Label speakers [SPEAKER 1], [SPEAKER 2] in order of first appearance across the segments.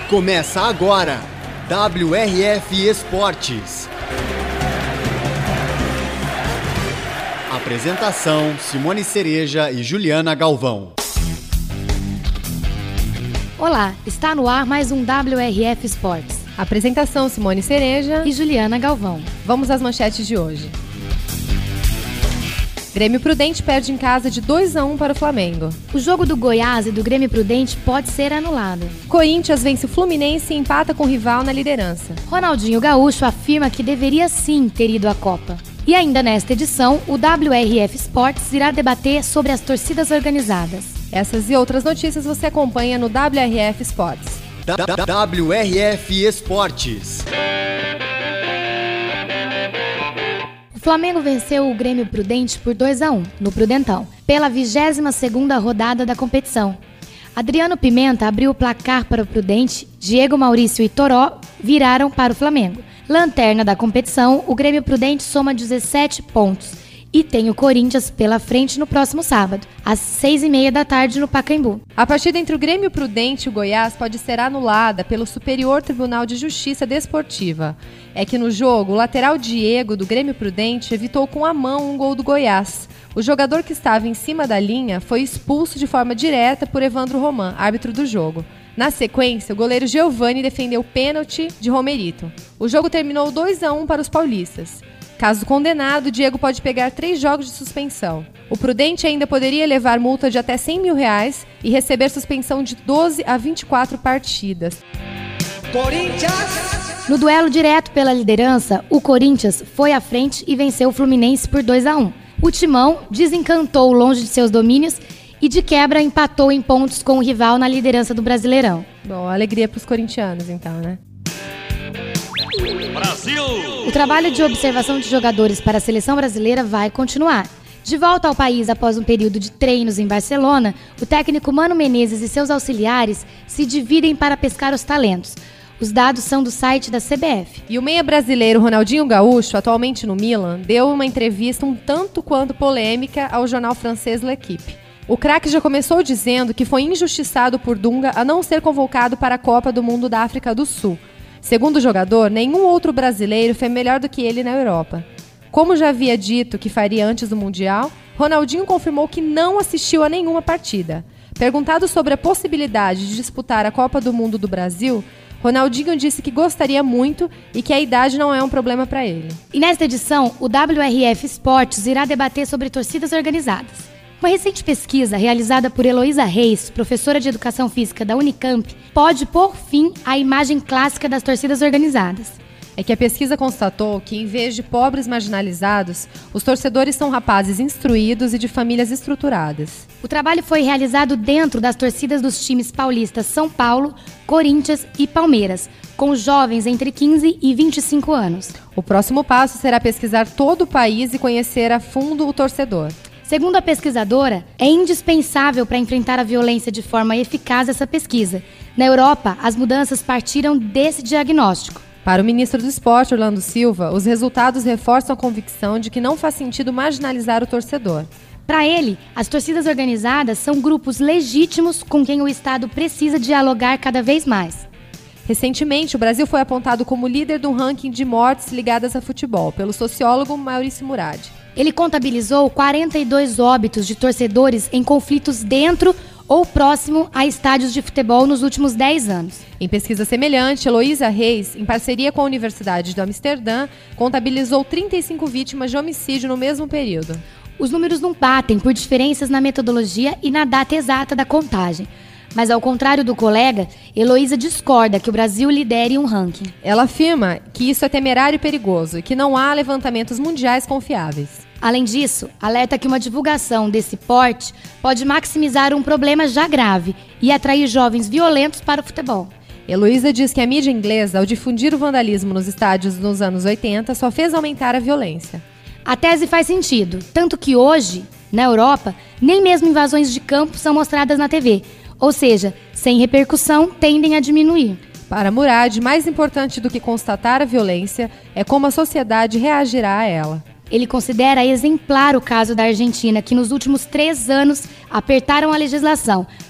[SPEAKER 1] Começa agora, WRF Esportes. Apresentação, Simone Cereja e Juliana Galvão.
[SPEAKER 2] Olá, está no ar mais um WRF Esportes.
[SPEAKER 3] Apresentação, Simone Cereja
[SPEAKER 2] e Juliana Galvão.
[SPEAKER 3] Vamos às manchetes de hoje. Grêmio Prudente perde em casa de 2-1 para o Flamengo.
[SPEAKER 2] O jogo do Goiás e do Grêmio Prudente pode ser anulado.
[SPEAKER 3] Corinthians vence o Fluminense e empata com o rival na liderança.
[SPEAKER 2] Ronaldinho Gaúcho afirma que deveria sim ter ido à Copa. E ainda nesta edição, o WRF Esportes irá debater sobre as torcidas organizadas.
[SPEAKER 3] Essas e outras notícias você acompanha no WRF Esportes.
[SPEAKER 1] WRF Esportes.
[SPEAKER 2] O Flamengo venceu o Grêmio Prudente por 2-1, no Prudentão, pela 22ª rodada da competição. Adriano Pimenta abriu o placar para o Prudente, Diego Maurício e Toró viraram para o Flamengo. Lanterna da competição, o Grêmio Prudente soma 17 pontos e tem o Corinthians pela frente no próximo sábado, às 6h30 da tarde no Pacaembu.
[SPEAKER 3] A partida entre o Grêmio Prudente e o Goiás pode ser anulada pelo Superior Tribunal de Justiça Desportiva. É que no jogo, o lateral Diego do Grêmio Prudente evitou com a mão um gol do Goiás. O jogador que estava em cima da linha foi expulso de forma direta por Evandro Roman, árbitro do jogo. Na sequência, o goleiro Giovani defendeu o pênalti de Romerito. O jogo terminou 2-1 para os paulistas. Caso condenado, Diego pode pegar 3 jogos de suspensão. O Prudente ainda poderia levar multa de até R$100 mil e receber suspensão de 12 a 24 partidas.
[SPEAKER 2] Corinthians! No duelo direto pela liderança, o Corinthians foi à frente e venceu o Fluminense por 2-1. O Timão desencantou longe de seus domínios e de quebra empatou em pontos com o rival na liderança do Brasileirão.
[SPEAKER 3] Bom, alegria para os corintianos então, né?
[SPEAKER 2] Brasil! O trabalho de observação de jogadores para a seleção brasileira vai continuar. De volta ao país após um período de treinos em Barcelona, o técnico Mano Menezes e seus auxiliares se dividem para pescar os talentos. Os dados são do site da CBF.
[SPEAKER 3] E o meia brasileiro Ronaldinho Gaúcho, atualmente no Milan, deu uma entrevista um tanto quanto polêmica ao jornal francês L'Équipe. O craque já começou dizendo que foi injustiçado por Dunga a não ser convocado para a Copa do Mundo da África do Sul. Segundo o jogador, nenhum outro brasileiro foi melhor do que ele na Europa. Como já havia dito que faria antes do Mundial, Ronaldinho confirmou que não assistiu a nenhuma partida. Perguntado sobre a possibilidade de disputar a Copa do Mundo do Brasil, Ronaldinho disse que gostaria muito e que a idade não é um problema para ele.
[SPEAKER 2] E nesta edição, o WRF Esportes irá debater sobre torcidas organizadas. Uma recente pesquisa realizada por Heloísa Reis, professora de Educação Física da Unicamp, pode pôr fim à imagem clássica das torcidas organizadas.
[SPEAKER 3] É que a pesquisa constatou que, em vez de pobres marginalizados, os torcedores são rapazes instruídos e de famílias estruturadas.
[SPEAKER 2] O trabalho foi realizado dentro das torcidas dos times paulistas São Paulo, Corinthians e Palmeiras, com jovens entre 15 e 25 anos.
[SPEAKER 3] O próximo passo será pesquisar todo o país e conhecer a fundo o torcedor.
[SPEAKER 2] Segundo a pesquisadora, é indispensável para enfrentar a violência de forma eficaz essa pesquisa. Na Europa, as mudanças partiram desse diagnóstico.
[SPEAKER 3] Para o ministro do Esporte, Orlando Silva, os resultados reforçam a convicção de que não faz sentido marginalizar o torcedor.
[SPEAKER 2] Para ele, as torcidas organizadas são grupos legítimos com quem o Estado precisa dialogar cada vez mais.
[SPEAKER 3] Recentemente, o Brasil foi apontado como líder do ranking de mortes ligadas a futebol, pelo sociólogo Maurício Murad.
[SPEAKER 2] Ele contabilizou 42 óbitos de torcedores em conflitos dentro ou próximo a estádios de futebol nos últimos 10 anos.
[SPEAKER 3] Em pesquisa semelhante, Heloísa Reis, em parceria com a Universidade de Amsterdã, contabilizou 35 vítimas de homicídio no mesmo período.
[SPEAKER 2] Os números não batem por diferenças na metodologia e na data exata da contagem. Mas, ao contrário do colega, Heloísa discorda que o Brasil lidere um ranking.
[SPEAKER 3] Ela afirma que isso é temerário e perigoso e que não há levantamentos mundiais confiáveis.
[SPEAKER 2] Além disso, alerta que uma divulgação desse porte pode maximizar um problema já grave e atrair jovens violentos para o futebol.
[SPEAKER 3] Heloísa diz que a mídia inglesa, ao difundir o vandalismo nos estádios nos anos 80, só fez aumentar a violência.
[SPEAKER 2] A tese faz sentido, tanto que hoje, na Europa, nem mesmo invasões de campo são mostradas na TV. Ou seja, sem repercussão, tendem a diminuir.
[SPEAKER 3] Para Murad, mais importante do que constatar a violência é como a sociedade reagirá a ela.
[SPEAKER 2] Ele considera exemplar o caso da Argentina, que nos últimos 3 anos apertaram a legislação,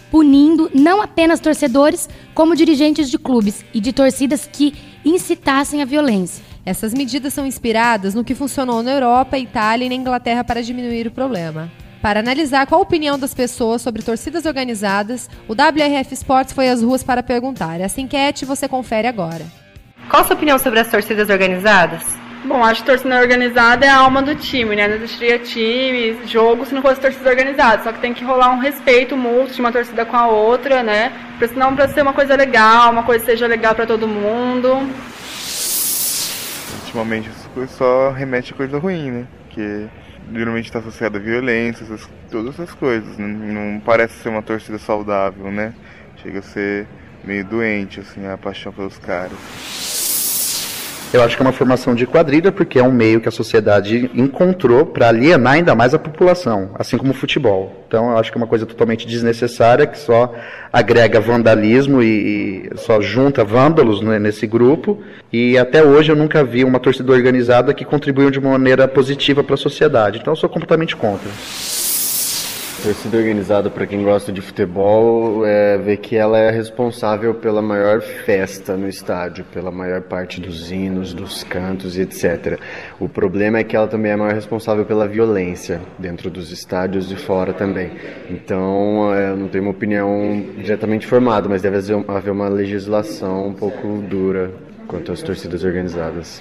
[SPEAKER 2] punindo não apenas torcedores, como dirigentes de clubes e de torcidas que incitassem a violência.
[SPEAKER 3] Essas medidas são inspiradas no que funcionou na Europa, Itália e na Inglaterra para diminuir o problema. Para analisar qual a opinião das pessoas sobre torcidas organizadas, o WRF Sports foi às ruas para perguntar. Essa enquete você confere agora. Qual a sua opinião sobre as torcidas organizadas?
[SPEAKER 4] Bom, acho que torcida organizada é a alma do time, né? Não existiria time, jogo se não fosse torcida organizada. Só que tem que rolar um respeito mútuo de uma torcida com a outra, né? Senão, para ser uma coisa legal, uma coisa que seja legal para todo mundo.
[SPEAKER 5] Ultimamente isso só remete a coisa ruim, né? Porque geralmente está associado a violência, todas essas coisas. Não parece ser uma torcida saudável, né? Chega a ser meio doente, assim, a paixão pelos caras.
[SPEAKER 6] Eu acho que é uma formação de quadrilha, porque é um meio que a sociedade encontrou para alienar ainda mais a população, assim como o futebol. Então eu acho que é uma coisa totalmente desnecessária, que só agrega vandalismo e só junta vândalos, né, nesse grupo. E até hoje eu nunca vi uma torcida organizada que contribuiu de uma maneira positiva para a sociedade. Então eu sou completamente contra.
[SPEAKER 7] Torcida organizada, para quem gosta de futebol, vê que ela é responsável pela maior festa no estádio, pela maior parte dos hinos, dos cantos e etc. O problema é que ela também é a maior responsável pela violência dentro dos estádios e fora também. Então, eu não tenho uma opinião diretamente formada, mas deve haver uma legislação um pouco dura quanto às torcidas organizadas.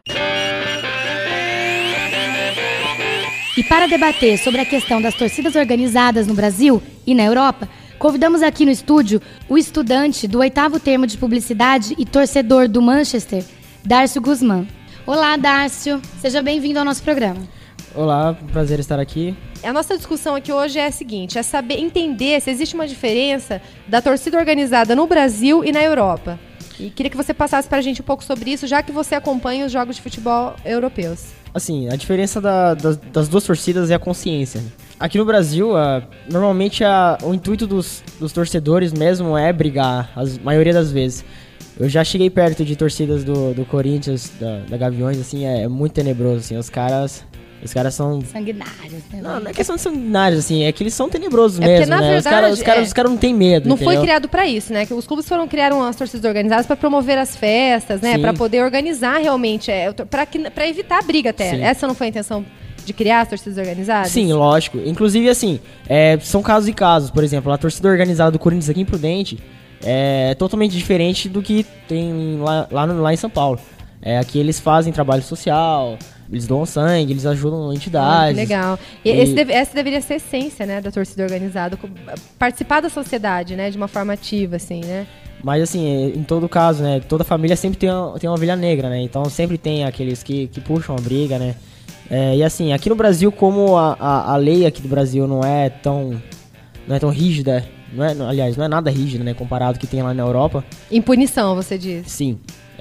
[SPEAKER 2] E para debater sobre a questão das torcidas organizadas no Brasil e na Europa, convidamos aqui no estúdio o estudante do 8º termo de publicidade e torcedor do Manchester, Dárcio Guzmán. Olá, Dárcio. Seja bem-vindo ao nosso programa.
[SPEAKER 8] Olá, prazer estar aqui.
[SPEAKER 3] A nossa discussão aqui hoje é a seguinte, é saber entender se existe uma diferença da torcida organizada no Brasil e na Europa. E queria que você passasse para a gente um pouco sobre isso, já que você acompanha os jogos de futebol europeus.
[SPEAKER 8] Assim, a diferença das duas torcidas é a consciência. Aqui no Brasil, normalmente o intuito dos torcedores mesmo é brigar, a maioria das vezes. Eu já cheguei perto de torcidas do Corinthians, da Gaviões, assim, é muito tenebroso, assim, os caras são...
[SPEAKER 2] Sanguinários, né?
[SPEAKER 8] Não é questão de sanguinários, assim, é que eles são tenebrosos
[SPEAKER 3] mesmo,
[SPEAKER 8] porque, na
[SPEAKER 3] né?
[SPEAKER 8] Verdade, os caras não têm medo,
[SPEAKER 3] não
[SPEAKER 8] entendeu?
[SPEAKER 3] Foi criado pra isso, né? Que os clubes criaram as torcidas organizadas pra promover as festas, né? Pra poder organizar realmente, pra evitar a briga até. Sim. Essa não foi a intenção de criar as torcidas organizadas?
[SPEAKER 8] Sim, lógico. Inclusive, assim, são casos e casos. Por exemplo, a torcida organizada do Corinthians aqui em Prudente é totalmente diferente do que tem lá em São Paulo. Aqui eles fazem trabalho social, eles doam sangue, eles ajudam entidades.
[SPEAKER 3] Que legal. Essa deveria ser a essência, né, da torcida organizada, participar da sociedade, né, de uma forma ativa, assim, né?
[SPEAKER 8] Mas, assim, em todo caso, né, toda família sempre tem uma ovelha negra, né? Então sempre tem aqueles que puxam a briga, né? E assim, aqui no Brasil, como a lei aqui do Brasil não é tão rígida, aliás, não é nada rígida, né, comparado ao que tem lá na Europa.
[SPEAKER 3] Em punição, você diz?
[SPEAKER 8] Sim.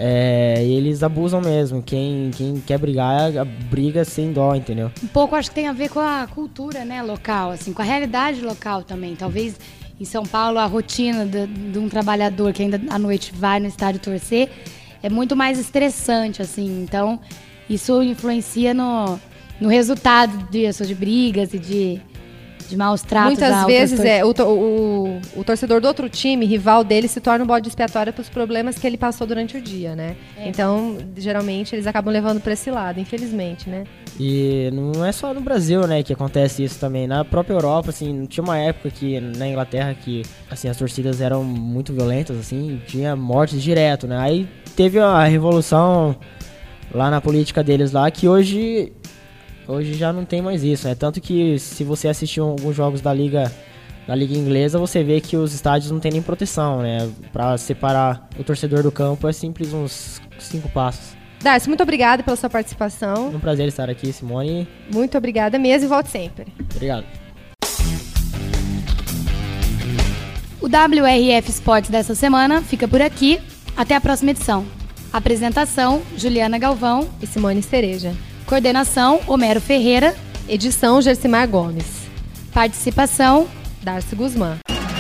[SPEAKER 8] Eles abusam mesmo. Quem quer brigar, briga sem dó, entendeu?
[SPEAKER 2] Um pouco acho que tem a ver com a cultura, né, local, assim, com a realidade local também. Talvez em São Paulo a rotina de um trabalhador que ainda à noite vai no estádio torcer é muito mais estressante, assim. Então isso influencia no resultado disso, de brigas e de maus tratos.
[SPEAKER 3] Muitas vezes o torcedor do outro time, rival dele, se torna um bode expiatório para os problemas que ele passou durante o dia, né? Então, geralmente, eles acabam levando para esse lado, infelizmente, né?
[SPEAKER 8] E não é só no Brasil, né, que acontece isso também. Na própria Europa, assim, tinha uma época que na Inglaterra que, assim, as torcidas eram muito violentas, assim, tinha mortes direto, né? Aí teve a revolução lá na política deles lá, que hoje já não tem mais isso, né? Tanto que se você assistir alguns jogos da liga inglesa, você vê que os estádios não tem nem proteção, né? Pra separar o torcedor do campo é simples uns 5 passos.
[SPEAKER 3] Darcy, muito obrigada pela sua participação.
[SPEAKER 8] É um prazer estar aqui, Simone.
[SPEAKER 3] Muito obrigada mesmo e volte sempre.
[SPEAKER 8] Obrigado.
[SPEAKER 2] O WRF Sports dessa semana fica por aqui. Até a próxima edição. Apresentação, Juliana Galvão
[SPEAKER 3] e Simone Cereja.
[SPEAKER 2] Coordenação, Homero Ferreira.
[SPEAKER 3] Edição, Gersimar Gomes.
[SPEAKER 2] Participação,
[SPEAKER 3] Dárcio Guzmán.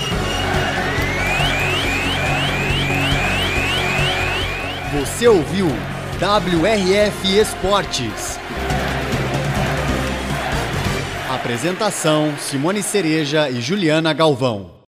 [SPEAKER 1] Você ouviu WRF Esportes. Apresentação, Simone Cereja e Juliana Galvão.